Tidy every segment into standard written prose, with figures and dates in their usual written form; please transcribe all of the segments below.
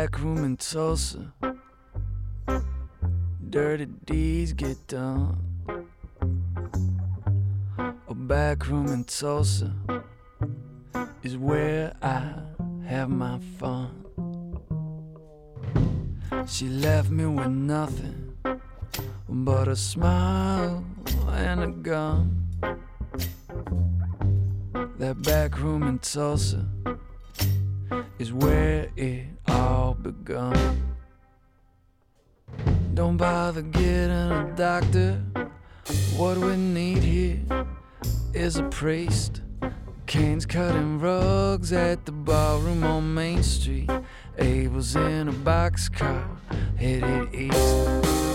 back room in Tulsa, dirty deeds get done. A back room in Tulsa is where I have my fun. She left me with nothing but a smile and a gun. That back room in Tulsa is where it all begun. Don't bother getting a doctor. What we need here is a priest. Cain's cutting rugs at the ballroom on Main Street. Abel's in a boxcar headed east.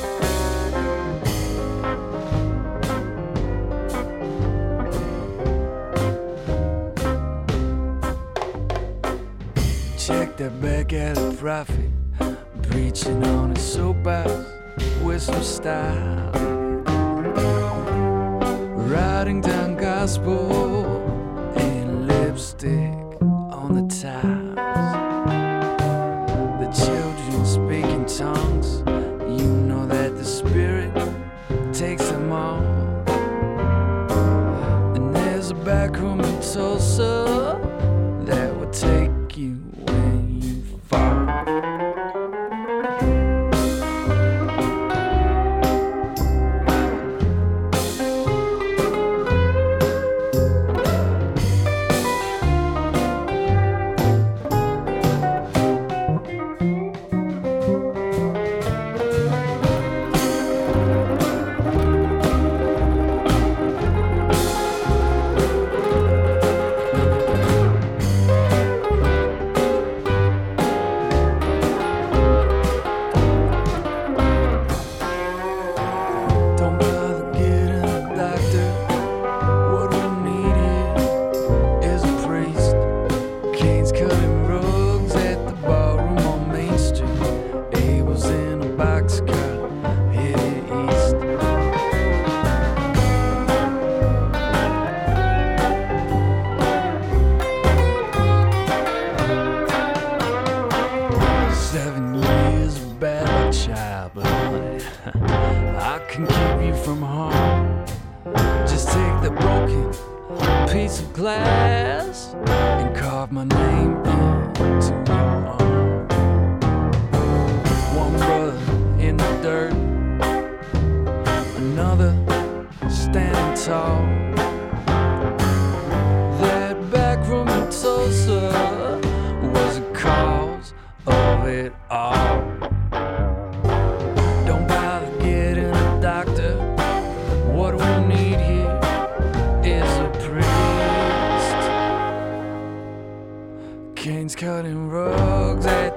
Check that back alley prophet, preaching on his soapbox with some style, writing down gospel and lipstick on the tiles. The children speak in tongues, you know that the Spirit takes them all. And there's a back room in Tulsa that will take you when you fall. I can keep you from harm. Just take the broken piece of glass and carve my name into your arm. One brother in the dirt, another standing tall. That back room in Tulsa was the cause of it all. What we need here is a priest. Cain's cutting rugs at